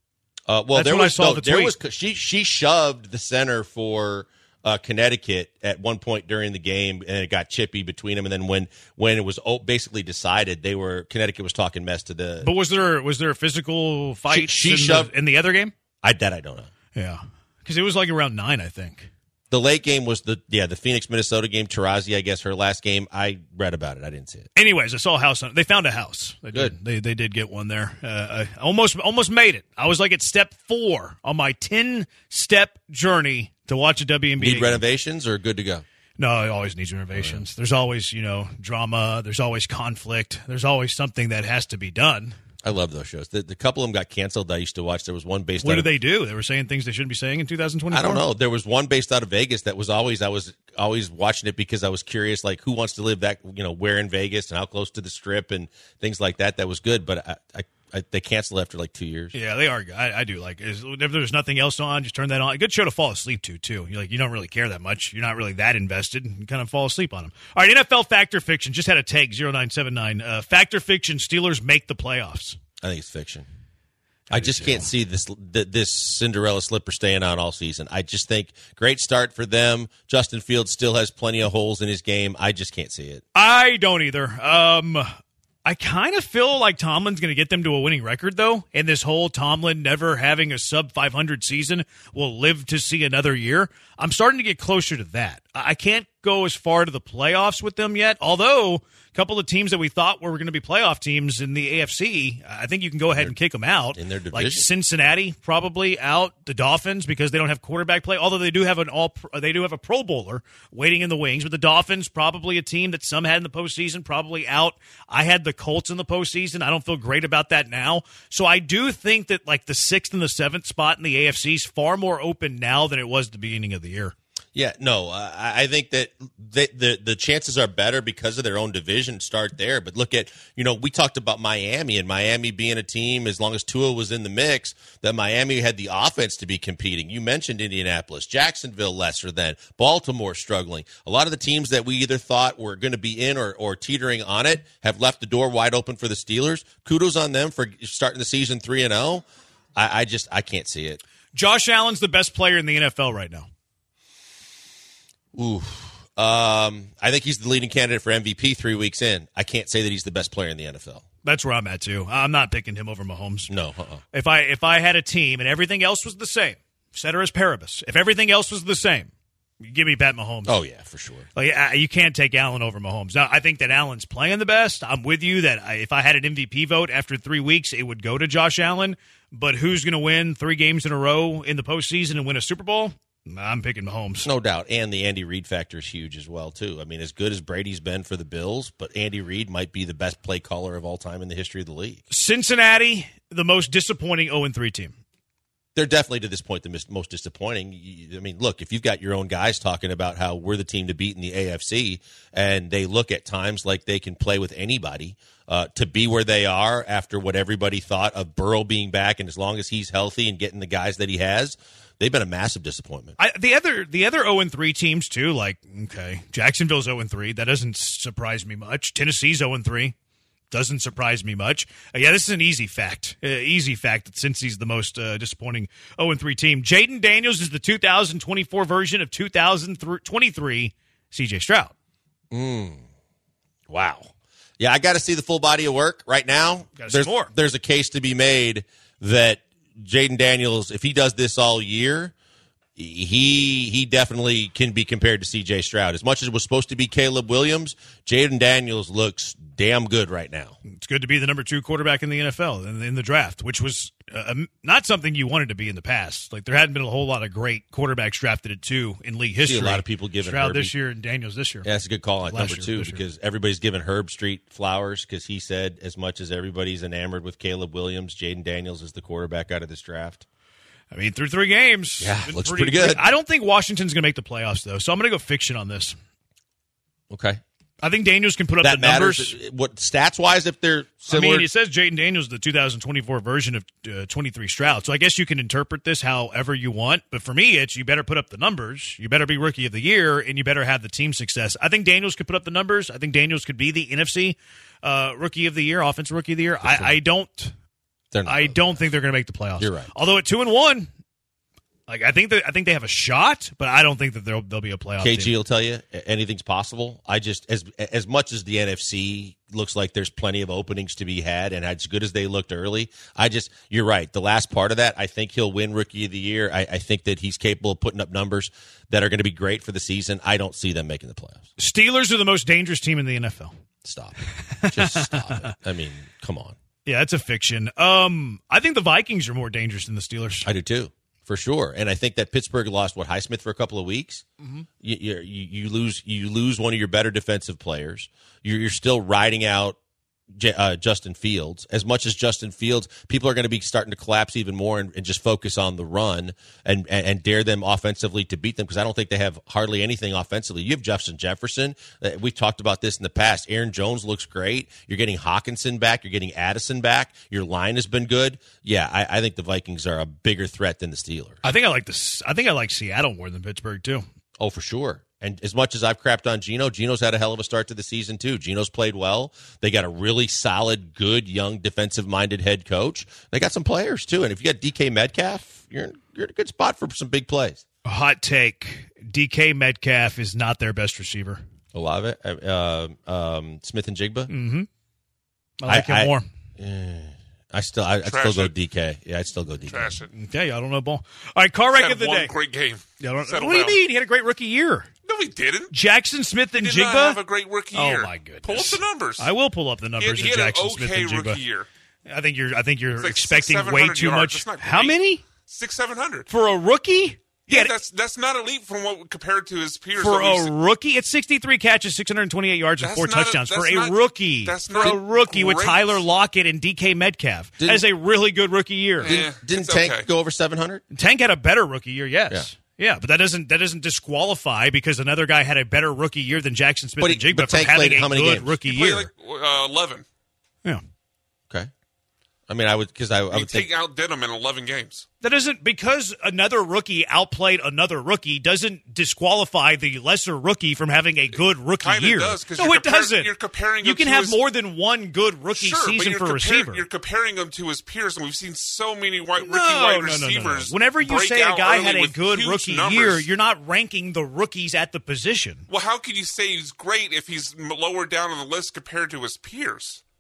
Uh, well, That's there when I was, saw no, the there tweet. was she she shoved the center for uh, Connecticut at one point during the game, and it got chippy between them. And then when when it was basically decided, they were Connecticut was talking mess to the. But was there was there a physical fight She- she in, shoved- the, in the other game? I that I don't know. Yeah, because it was like around nine, I think. The late game was the yeah the Phoenix Minnesota game. Tarazi, I guess her last game. I read about it. I didn't see it. Anyways, I saw a house. On, they found a house. They Good. Did, they they did get one there. Uh, I almost almost made it. I was like at step four on my ten step journey to watch a W N B A. Need game. renovations or good to go? No, it always needs renovations. There's always, you know, drama. There's always conflict. There's always something that has to be done. I love those shows. The, the couple of them got canceled. I used to watch. There was one based. What out did of, they do? They were saying things they shouldn't be saying in two thousand twenty-four? I don't know. There was one based out of Vegas that was always. I was always watching it because I was curious, like who wants to live that, you know, where in Vegas and how close to the Strip and things like that. That was good, but I, I, I they canceled after like two years. Yeah, they are. I, I do like. Is, if there's nothing else on, just turn that on. A good show to fall asleep to too. You're like you don't really care that much. You're not really that invested. You kind of fall asleep on them. All right, N F L Fact or Fiction just had a tag zero nine seven nine. Uh, Fact or Fiction: Steelers make the playoffs. I think it's fiction. I just can't see this this Cinderella slipper staying on all season. I just think great start for them. Justin Fields still has plenty of holes in his game. I just can't see it. I don't either. Um, I kind of feel like Tomlin's going to get them to a winning record, though, and this whole Tomlin never having a sub five hundred season will live to see another year. I'm starting to get closer to that. I can't go as far to the playoffs with them yet, although a couple of teams that we thought were going to be playoff teams in the A F C, I think you can go ahead and kick them out. In their division. Like Cincinnati probably out, the Dolphins because they don't have quarterback play, although they do have an all they do have a Pro Bowler waiting in the wings. But the Dolphins, probably a team that some had in the postseason, probably out. I had the Colts in the postseason. I don't feel great about that now. So I do think that like the sixth and the seventh spot in the A F C is far more open now than it was at the beginning of the year. Yeah, no, uh, I think that they, the the chances are better because of their own division. Start there, but look at, you know, we talked about Miami and Miami being a team, as long as Tua was in the mix, that Miami had the offense to be competing. You mentioned Indianapolis, Jacksonville lesser than, Baltimore struggling. A lot of the teams that we either thought were going to be in or, or teetering on it have left the door wide open for the Steelers. Kudos on them for starting the season three and zero. I, I just I can't see it. Josh Allen's the best player in the N F L right now. Ooh, um, I think he's the leading candidate for M V P three weeks in. I can't say that he's the best player in the N F L. That's where I'm at too. I'm not picking him over Mahomes. No. Uh-uh. If I if I had a team and everything else was the same, ceteris paribus, if everything else was the same, Give me Pat Mahomes. Oh, yeah, for sure. Like uh, you can't take Allen over Mahomes. Now, I think that Allen's playing the best. I'm with you that I, if I had an M V P vote after three weeks, it would go to Josh Allen. But who's going to win three games in a row in the postseason and win a Super Bowl? I'm picking Mahomes. No doubt. And the Andy Reid factor is huge as well, too. I mean, as good as Brady's been for the Bills, but Andy Reid might be the best play caller of all time in the history of the league. Cincinnati, the most disappointing oh and three team. They're definitely, to this point, the most disappointing. I mean, look, if you've got your own guys talking about how we're the team to beat in the A F C, and they look at times like they can play with anybody, uh, to be where they are after what everybody thought of Burrow being back, and as long as he's healthy and getting the guys that he has, they've been a massive disappointment. I, the other the other oh and three teams, too, like, okay, Jacksonville's oh and three. That doesn't surprise me much. Tennessee's oh and three. Doesn't surprise me much. Uh, yeah, this is an easy fact. Uh, easy fact that Cincy's the most uh, disappointing oh and three team. Jaden Daniels is the two thousand twenty-four version of two thousand twenty-three C J Stroud. Mm. Wow. Yeah, I got to see the full body of work right now. There's, more. there's a case to be made that Jaden Daniels, if he does this all year, he he definitely can be compared to C J Stroud. As much as it was supposed to be Caleb Williams, Jaden Daniels looks damn good right now. It's good to be the number two quarterback in the N F L in, in the draft, which was uh, not something you wanted to be in the past. Like there hadn't been a whole lot of great quarterbacks drafted at two in league history. See a lot of people giving Stroud Herbie. this year and Daniels this year. Yeah, that's a good call at Last number year, two because everybody's giving Herb Street flowers because he said as much as everybody's enamored with Caleb Williams, Jaden Daniels is the quarterback out of this draft. I mean, through three games. Yeah, looks pretty, pretty good. I don't think Washington's going to make the playoffs, though, so I'm going to go fiction on this. Okay. I think Daniels can put up that the matters. numbers. What stats-wise, if they're similar? I mean, it says Jaden Daniels, the two thousand twenty-four version of uh, twenty-three Stroud, so I guess you can interpret this however you want, but for me, it's you better put up the numbers, you better be Rookie of the Year, and you better have the team success. I think Daniels could put up the numbers. I think Daniels could be the N F C uh, Rookie of the Year, Offensive Rookie of the Year. I, I don't I don't think they're going to make the playoffs. You're right. Although at two and one, Like I think that I think they have a shot, but I don't think that they'll they'll be a playoff K G team. will tell you anything's possible. I just as as much as the N F C looks like there's plenty of openings to be had, and as good as they looked early, I just you're right. The last part of that, I think he'll win Rookie of the Year. I, I think that he's capable of putting up numbers that are going to be great for the season. I don't see them making the playoffs. Steelers are the most dangerous team in the N F L. Stop it. Just stop it. I mean, come on. Yeah, it's a fiction. Um, I think the Vikings are more dangerous than the Steelers. I do too. For sure, and I think that Pittsburgh lost what Highsmith for a couple of weeks. Mm-hmm. You, you, you lose you lose one of your better defensive players. You're, you're still riding out J, uh, Justin Fields. As much as Justin Fields, people are going to be starting to collapse even more and, and just focus on the run and, and, and dare them offensively to beat them because I don't think they have hardly anything offensively. You have Justin Jefferson. Uh, we've talked about this in the past. Aaron Jones looks great. You're getting Hawkinson back. You're getting Addison back. Your line has been good. Yeah, I, I think the Vikings are a bigger threat than the Steelers. I think I like this. I think I like Seattle more than Pittsburgh too. Oh, for sure. And as much as I've crapped on Geno, Geno's had a hell of a start to the season, too. Geno's played well. They got a really solid, good, young, defensive-minded head coach. They got some players, too. And if you got D K Metcalf, you're in, you're in a good spot for some big plays. A hot take. D K Metcalf is not their best receiver. Olave, uh, um, Smith and Jigba? Mm-hmm. I like I, him more. I, uh, I still, I, I'd still go D K. Yeah, I'd still go D K. Trash it. Okay, I don't know ball. All right, car wreck of the one day. Great game. Yeah, I don't, Settle what do you down. mean? He had a great rookie year. No, he didn't. Jackson Smith and He did Jigba not have a great rookie oh year. my goodness! Pull up the numbers. I will pull up the He numbers had, he of had Jackson an Smith okay and Jigba. rookie year. I think you're. I think you're It's like expecting six, way seven hundred too yards. much. That's not How great. many Six, seven hundred for a rookie? Yeah, Yeah, that's that's not elite from what compared to his peers. for that we've a seen. rookie, it's sixty-three catches, six hundred twenty-eight yards, and That's four not a- touchdowns. For that's a not- rookie, that's for not a rookie with great. Tyler Lockett and D K Metcalf, Didn't- that is a really good rookie year. Eh, Didn't it's Tank okay. go over seven hundred? Tank had a better rookie year, yes. Yeah, but that doesn't that doesn't disqualify because another guy had a better rookie year than Jackson Smith But he- and Jigba but from Tank having played a how many good games? rookie He played year. like uh, eleven. Yeah. Okay. I mean, I would, because I, I You would think. take out Denham in eleven games. That isn't because another rookie outplayed another rookie doesn't disqualify the lesser rookie from having a good rookie Kinda year. does, 'cause no, you're it compar- doesn't. you're comparing You him can to have his- more than one good rookie Sure, but season you're for a compar- receiver. You're comparing him to his peers, and we've seen so many white rookie no, wide no, no, no, no. receivers. Whenever you break say a out guy early had a with good huge rookie numbers. year, you're not ranking the rookies at the position. Well, how can you say he's great if he's m- lower down on the list compared to his peers?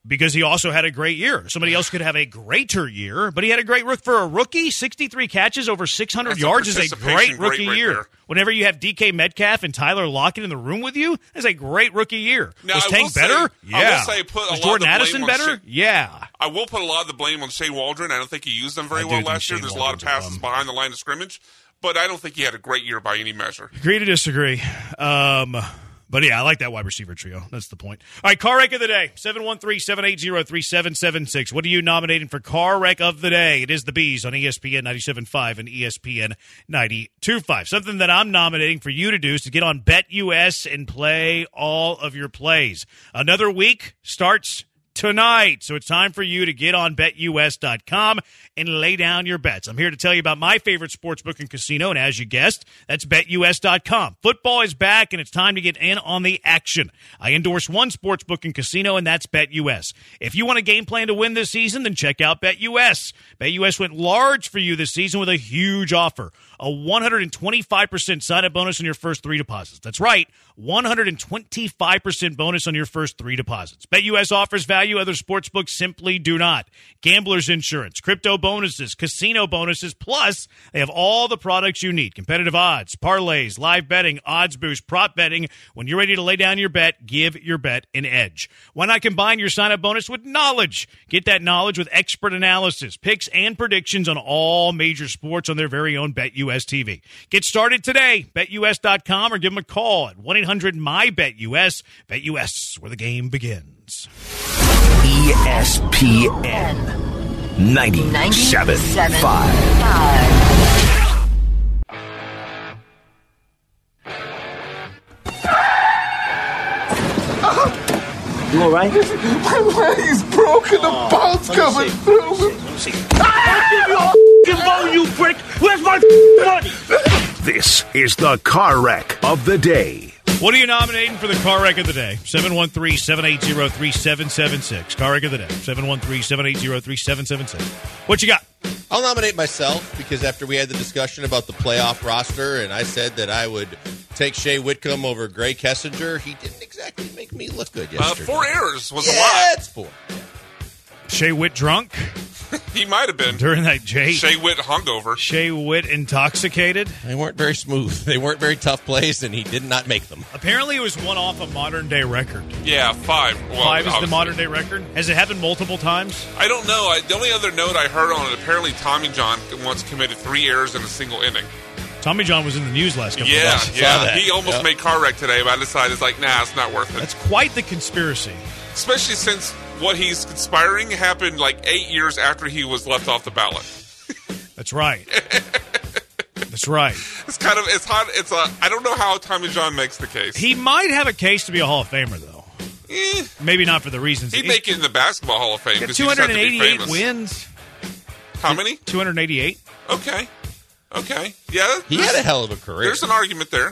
because he also had a great year. Somebody else could have a greater year, but he had a great rook for a rookie. sixty-three catches, over six hundred That's yards a is a great rookie right year. there. Whenever you have D K Metcalf and Tyler Lockett in the room with you, that's a great rookie year. Now, Was I Tank will say- better? I Yeah. will say put a Was lot Jordan of the blame Addison on better? Shea- Yeah. I will put a lot of the blame on Shea Waldron. I don't think he used them very I do well think last year. Shea There's a lot of Waldron's a passes bum. behind the line of scrimmage, but I don't think he had a great year by any measure. Agree to disagree. Um, but yeah, I like that wide receiver trio. That's the point. All right, car wreck of the day, seven one three, seven eight zero, three seven seven six. What are you nominating for car wreck of the day? It is the Bees on E S P N ninety-seven point five and E S P N ninety-two point five. Something that I'm nominating for you to do is to get on BetUS and play all of your plays. Another week starts tonight. So it's time for you to get on Bet U S dot com and lay down your bets. I'm here to tell you about my favorite sportsbook and casino, and as you guessed, that's Bet U S dot com. Football is back, and it's time to get in on the action. I endorse one sportsbook and casino, and that's BetUS. If you want a game plan to win this season, then check out BetUS. BetUS went large for you this season with a huge offer. A one hundred twenty-five percent sign-up bonus on your first three deposits. That's right, one hundred twenty-five percent bonus on your first three deposits. BetUS offers value other sportsbooks simply do not. Gambler's insurance, crypto bonuses, casino bonuses, plus they have all the products you need. Competitive odds, parlays, live betting, odds boost, prop betting. When you're ready to lay down your bet, give your bet an edge. Why not combine your sign-up bonus with knowledge? Get that knowledge with expert analysis, picks, and predictions on all major sports on their very own BetUS T V. Get started today, Bet U S dot com, or give them a call at one eight hundred M Y B E T U S. BetUS, where the game begins. E S P N ninety-seven point five. You all right? My leg's broken. The Oh, bone's let me coming see. through. Let me see. I'll give you a bone, you prick. Where's my money? This is the car wreck of the day. What are you nominating for the car wreck of the day? seven one three, seven eight zero, three seven seven six. Car wreck of the day. seven one three, seven eight zero, three seven seven six. What you got? I'll nominate myself because after we had the discussion about the playoff roster and I said that I would take Shea Whitcomb over Gray Kessinger, he didn't exactly make me look good Uh, yesterday. four errors was yeah, a lot. it's four. Shea Witt drunk He might have been. during that Jay Shea Witt hungover. Shea Witt intoxicated. They weren't very smooth. They weren't very tough plays, and he did not make them. Apparently, it was one off a modern day record. Yeah, five. Well, Five is the obviously. modern day record. Has it happened multiple times? I don't know. I, the only other note I heard on it, apparently Tommy John once committed three errors in a single inning. Tommy John was in the news last couple Yeah, of days. yeah. He almost Yep. made car wreck today, but I decided it's like, nah, it's not worth it. That's quite the conspiracy. Especially since what he's conspiring happened like eight years after he was left off the ballot. That's right. That's right. It's kind of it's hard. It's a I don't know how Tommy John makes the case. He might have a case to be a Hall of Famer, though. Eh, Maybe not for the reasons. he'd He's make it in the Basketball Hall of Fame. got 'cause he just had to be two hundred eighty-eight famous. wins. How many? two hundred eighty-eight. Okay, okay, yeah. He had a hell of a career. There's an argument there.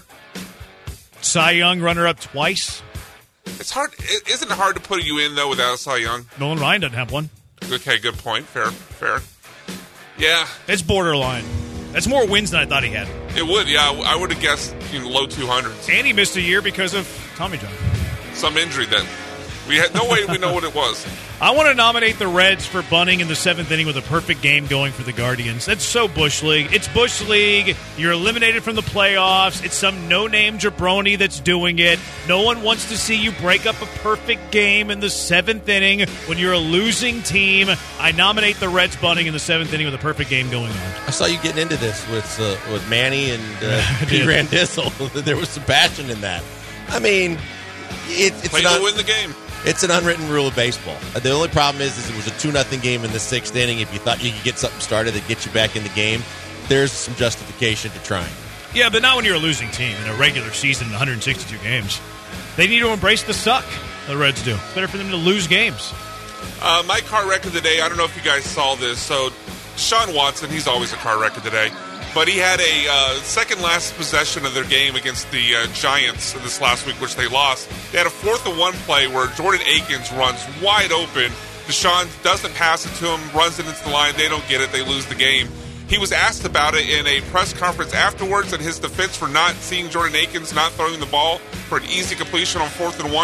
Cy Young runner-up twice. It's hard. It isn't hard to put you in though without a Cy Young. Nolan Ryan doesn't have one. Okay, good point. Fair, fair. Yeah, It's borderline. That's more wins than I thought he had. it would. Yeah, I would have guessed in the low two hundreds. And he missed a year because of Tommy John. Some injury that we had no way we know what it was. I want to nominate the Reds for bunting in the seventh inning with a perfect game going for the Guardians. That's so Bush League. It's Bush League. You're eliminated from the playoffs. It's some no-name jabroni that's doing it. No one wants to see you break up a perfect game in the seventh inning when you're a losing team. I nominate the Reds bunting in the seventh inning with a perfect game going on. I saw you getting into this with uh, with Manny and uh, I Pete did. Randizzle. There was some passion in that. I mean, it, it's Play an to un- win the game. It's an unwritten rule of baseball. Uh, The only problem is, is it was a two nothing game in the sixth inning. If you thought you could get something started that gets you back in the game, there's some justification to trying. Yeah, but not when you're a losing team in a regular season in one hundred sixty-two games. They need to embrace the suck, the Reds do. It's better for them to lose games. Uh, my car wreck of the day, I don't know if you guys saw this. So, Sean Watson, he's always a car wreck of the day. But he had a uh, second last possession of their game against the uh, Giants this last week, which they lost. They had a fourth and one play where Jordan Akins runs wide open. Deshaun doesn't pass it to him, runs it into the line. They don't get it. They lose the game. He was asked about it in a press conference afterwards, and his defense for not seeing Jordan Akins not throwing the ball for an easy completion on fourth and one.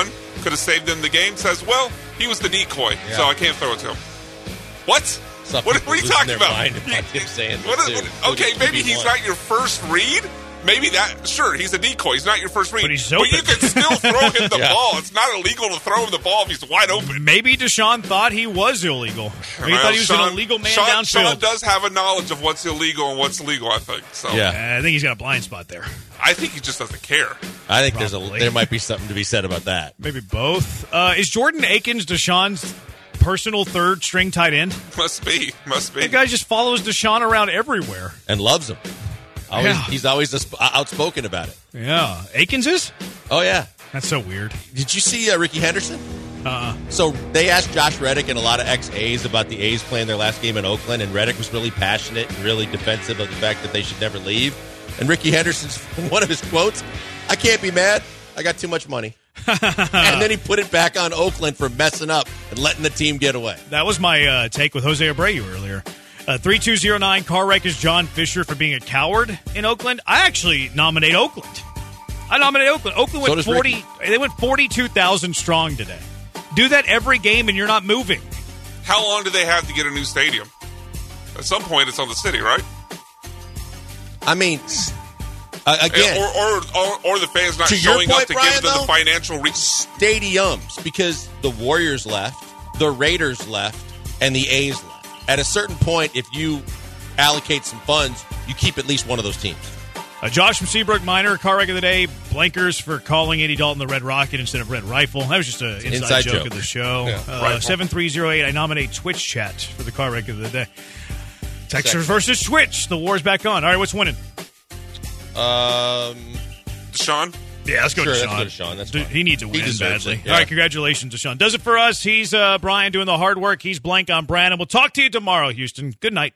could have saved them the game, says, well, he was the decoy, Yeah. so I can't throw it to him. What? Some What, people what are you losing talking their about? mind about him saying What this, is- too, what- okay, including maybe Q B he's one. not your first read. Maybe that, sure, he's a decoy. He's not your first read. But he's you open. can still throw him the Yeah. ball. It's not illegal to throw him the ball if he's wide open. Maybe Deshaun thought he was illegal. Or he Well, thought he was Sean, an illegal man Sean, downfield. Sean does have a knowledge of what's illegal and what's legal, I think. So Uh, I think he's got a blind spot there. I think he just doesn't care. I think there's Probably. a there might be something to be said about that. Maybe both. Uh, is Jordan Akins Deshaun's personal third string tight end? Must be. Must be. That guy just follows Deshaun around everywhere. And loves him. Always, Yeah. He's always a, outspoken about it. Yeah. Akins is? Oh, yeah. That's so weird. Did you see uh, Ricky Henderson? Uh-uh. So they asked Josh Reddick and a lot of ex-A's about the A's playing their last game in Oakland, and Reddick was really passionate and really defensive of the fact that they should never leave. And Ricky Henderson's, one of his quotes, I can't be mad. I got too much money. And then he put it back on Oakland for messing up and letting the team get away. That was my uh, take with Jose Abreu earlier. Uh, three two zero nine, car wreck is John Fisher for being a coward in Oakland. I actually nominate Oakland. I nominate Oakland. Oakland So went does forty. Ricky. They went forty-two thousand strong today. Do that every game, and you're not moving. How long do they have to get a new stadium? At some point, it's on the city, right? I mean, uh, again, or, or or or the fans not to your showing point, up to Brian, give them though, the financial reach. stadiums, because the Warriors left, the Raiders left, and the A's left. At a certain point, if you allocate some funds, you keep at least one of those teams. Uh, Josh from Seabrook Minor, car wreck of the day. Blankers for calling Andy Dalton the Red Rocket instead of Red Rifle. That was just an inside, Inside joke, joke. of the show. Yeah, uh, Rifle. seven three zero eight, I nominate Twitch chat for the car wreck of the day. Texas Second. versus Twitch. The war's back on. All right, what's winning? Um, Deshaun? Yeah, let's go Sure, to let's Sean. go to Sean. That's D- fine. He needs a He win deserves badly. it, yeah. All right, congratulations to Sean. Does it for us. He's uh, Brian doing the hard work. He's Blank on Brandon. We'll talk to you tomorrow, Houston. Good night.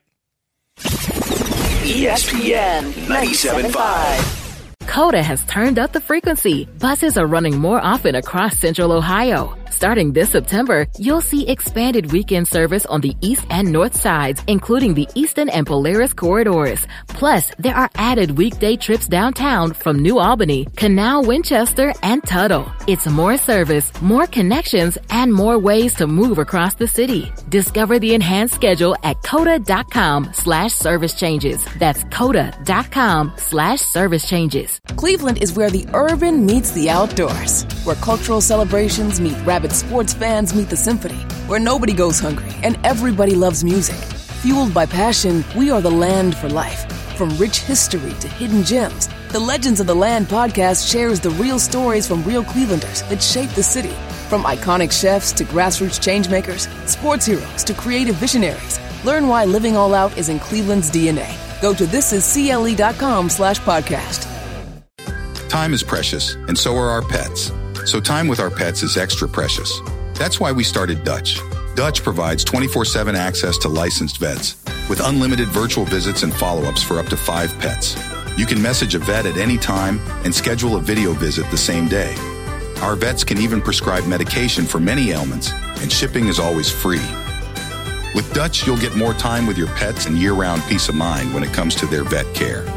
E S P N ninety-seven point five. Coda has turned up the frequency. Buses are running more often across Central Ohio. Starting this September, you'll see expanded weekend service on the east and north sides, including the Eastern and Polaris corridors. Plus, there are added weekday trips downtown from New Albany, Canal, Winchester, and Tuttle. It's more service, more connections, and more ways to move across the city. Discover the enhanced schedule at coda.com slash service changes. That's coda.com slash service changes. Cleveland is where the urban meets the outdoors, where cultural celebrations meet rabid sports fans meet the symphony, where nobody goes hungry and everybody loves music. Fueled by passion, we are the land for life. From rich history to hidden gems, the Legends of the Land podcast shares the real stories from real Clevelanders that shape the city. From iconic chefs to grassroots changemakers, sports heroes to creative visionaries, learn why living all out is in Cleveland's D N A. Go to thisiscle.com slash podcast. Time is precious, and so are our pets. So time with our pets is extra precious. That's why we started Dutch. Dutch provides twenty-four seven access to licensed vets with unlimited virtual visits and follow-ups for up to five pets. You can message a vet at any time and schedule a video visit the same day. Our vets can even prescribe medication for many ailments, and shipping is always free. With Dutch, you'll get more time with your pets and year-round peace of mind when it comes to their vet care.